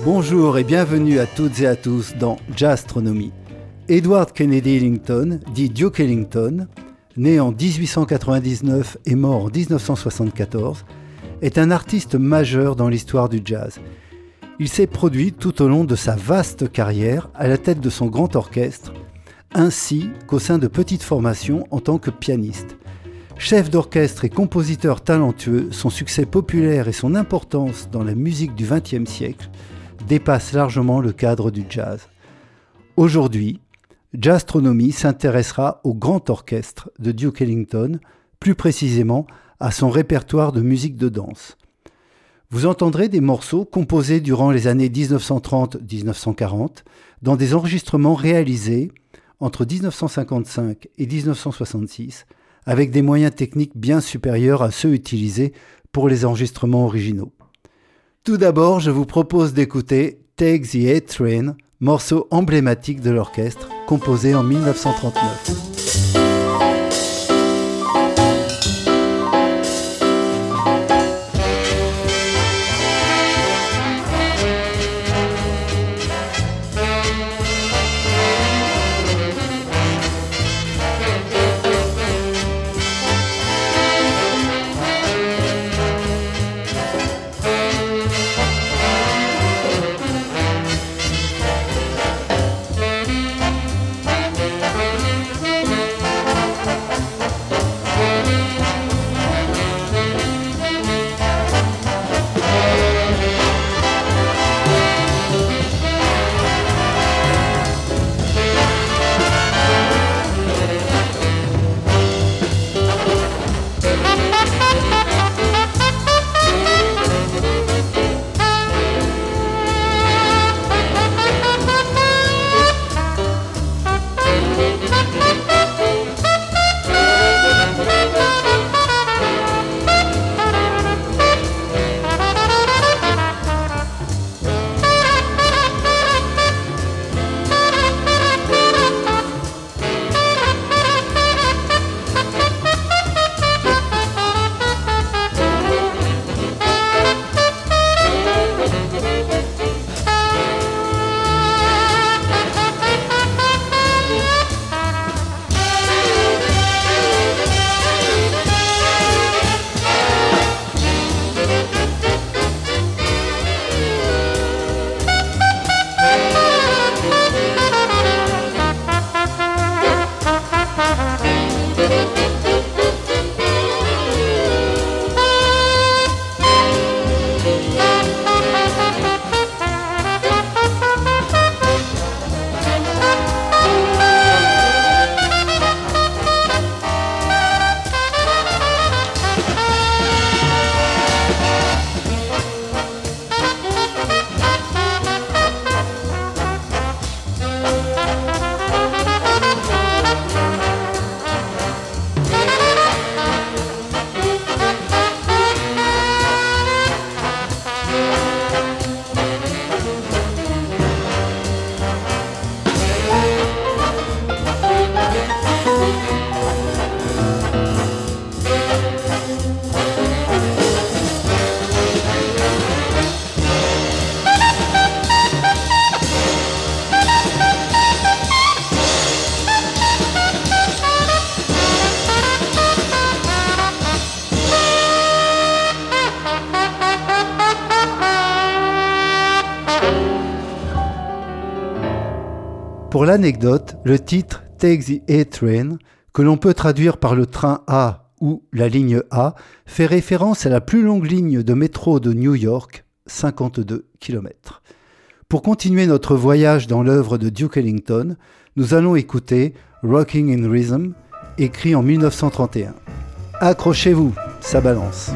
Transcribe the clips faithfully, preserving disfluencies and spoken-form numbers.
Bonjour et bienvenue à toutes et à tous dans Jazztronomie. Edward Kennedy Ellington, dit Duke Ellington, né en dix-huit cent quatre-vingt-dix-neuf et mort en dix-neuf cent soixante-quatorze, est un artiste majeur dans l'histoire du jazz. Il s'est produit tout au long de sa vaste carrière à la tête de son grand orchestre, ainsi qu'au sein de petites formations en tant que pianiste. Chef d'orchestre et compositeur talentueux, son succès populaire et son importance dans la musique du vingtième siècle dépassent largement le cadre du jazz. Aujourd'hui, Jazztronomie s'intéressera au grand orchestre de Duke Ellington, plus précisément à son répertoire de musique de danse. Vous entendrez des morceaux composés durant les années dix-neuf cent trente à dix-neuf cent quarante dans des enregistrements réalisés entre dix-neuf cent cinquante-cinq et dix-neuf cent soixante-six avec des moyens techniques bien supérieurs à ceux utilisés pour les enregistrements originaux. Tout d'abord, je vous propose d'écouter Take the A-Train, morceau emblématique de l'orchestre, composé en dix-neuf cent trente-neuf. Pour l'anecdote, le titre Take the A-Train, que l'on peut traduire par le train A ou la ligne A, fait référence à la plus longue ligne de métro de New York, cinquante-deux kilomètres. Pour continuer notre voyage dans l'œuvre de Duke Ellington, nous allons écouter Rocking in Rhythm, écrit en dix-neuf cent trente et un. Accrochez-vous, ça balance.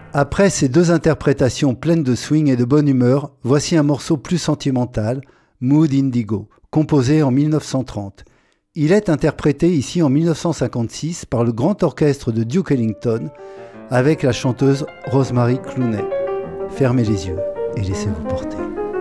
Après ces deux interprétations pleines de swing et de bonne humeur, voici un morceau plus sentimental, Mood Indigo, composé en mille neuf cent trente. Il est interprété ici en mille neuf cent cinquante-six par le grand orchestre de Duke Ellington avec la chanteuse Rosemary Clooney. Fermez les yeux et laissez-vous porter.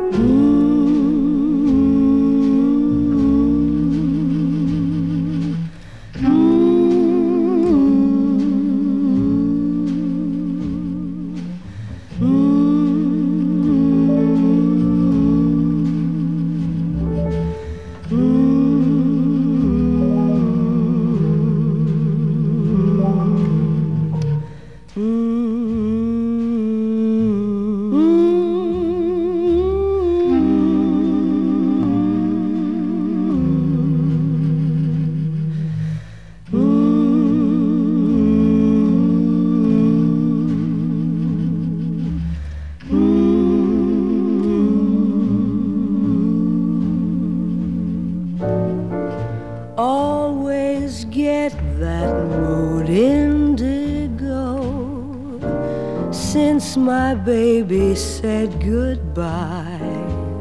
My baby said goodbye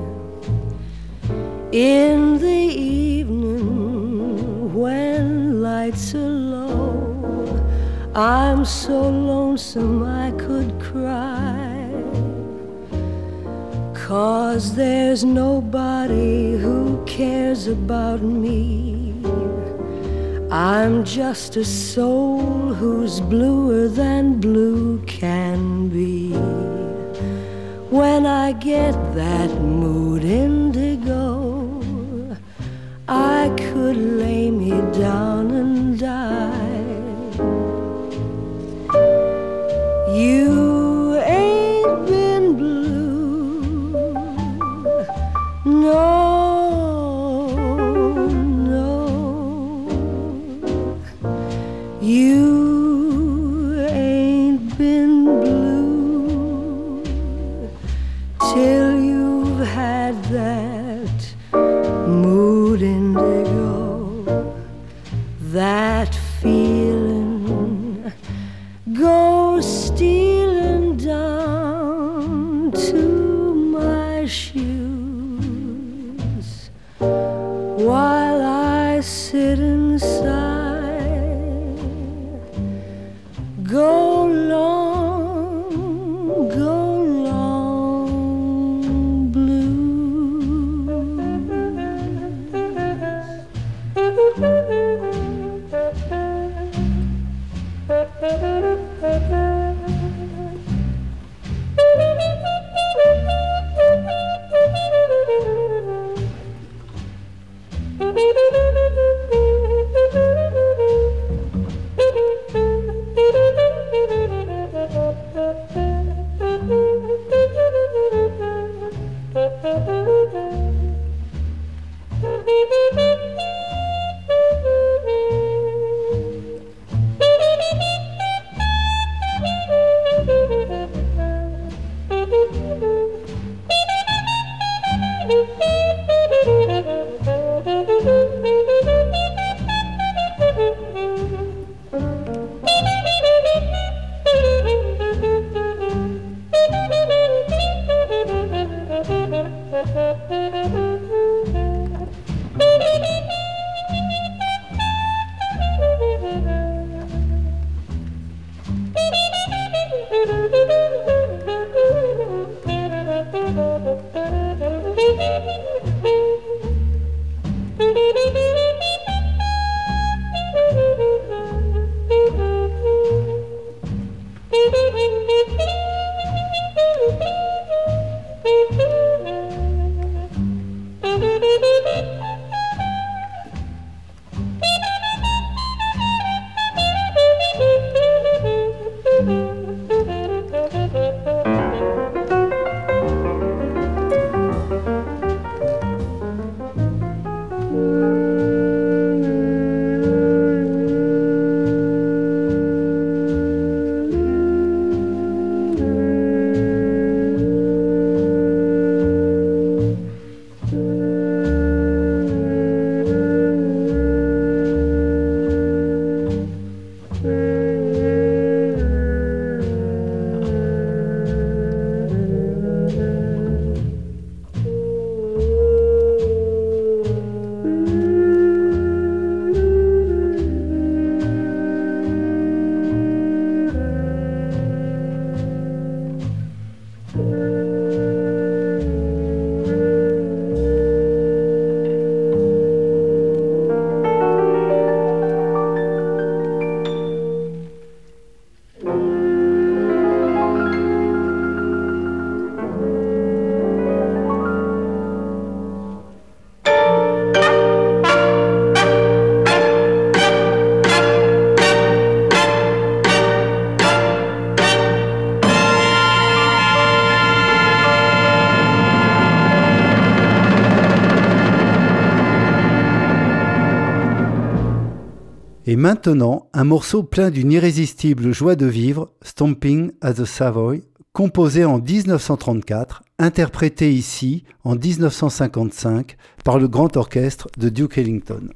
in the evening when lights are low. I'm so lonesome I could cry, 'cause there's nobody who cares about me. I'm just a soul who's bluer than blue can be. When I get that mood indigo, I could lay me down and die. You ain't been blue, no. You ain't been blue till you've had that mood indigo. That feeling goes stealing down to my shoes while I sit inside. Go long, go long, blues. Et maintenant, un morceau plein d'une irrésistible joie de vivre, Stomping at the Savoy, composé en dix-neuf cent trente-quatre, interprété ici en dix-neuf cent cinquante-cinq par le grand orchestre de Duke Ellington.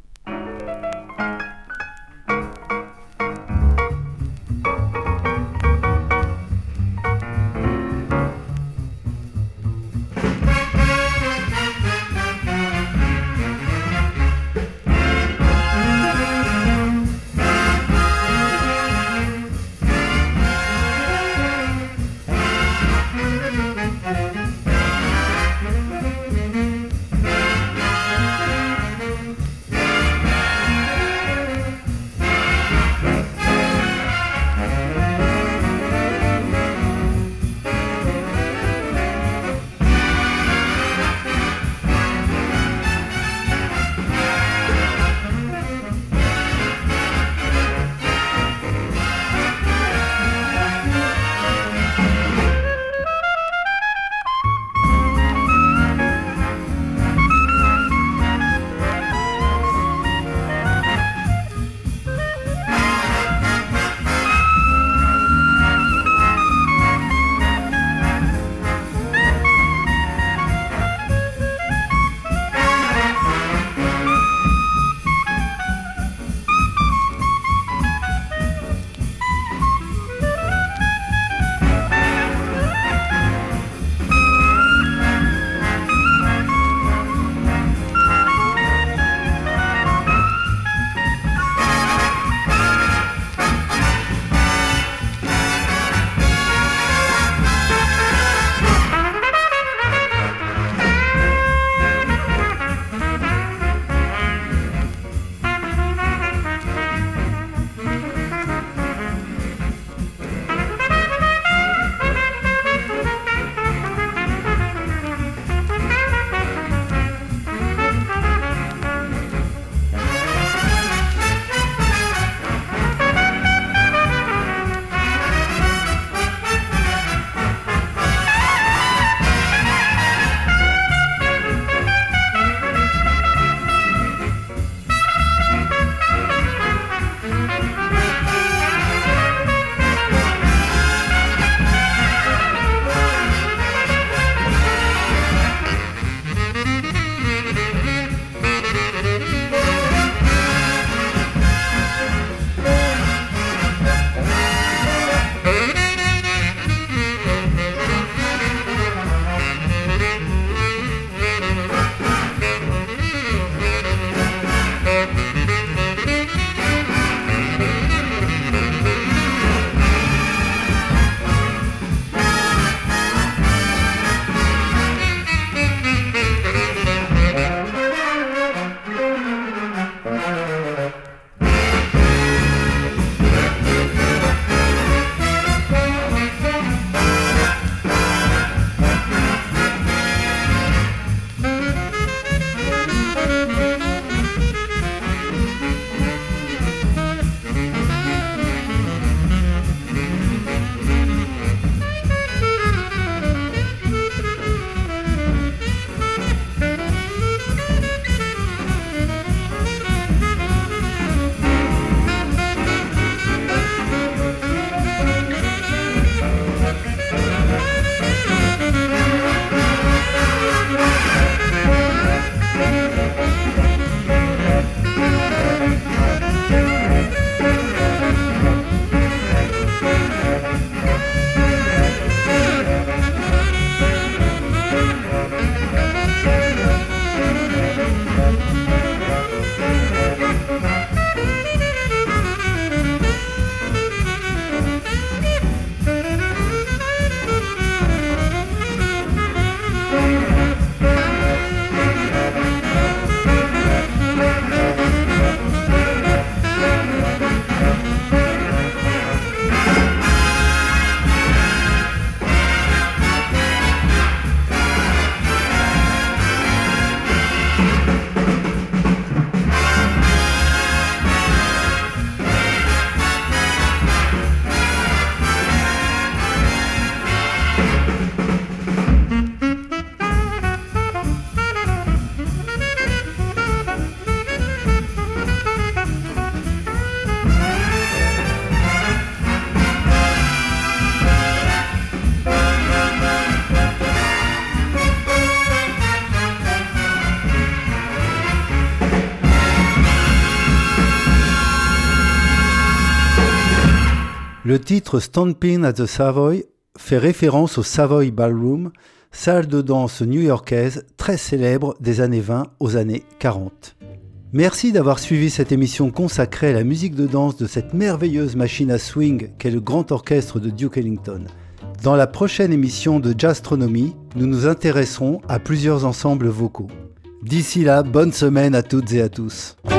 Le titre Stompin' at the Savoy fait référence au Savoy Ballroom, salle de danse new-yorkaise très célèbre des années vingt aux années quarante. Merci d'avoir suivi cette émission consacrée à la musique de danse de cette merveilleuse machine à swing qu'est le Grand Orchestre de Duke Ellington. Dans la prochaine émission de Jazztronomie, nous nous intéresserons à plusieurs ensembles vocaux. D'ici là, bonne semaine à toutes et à tous.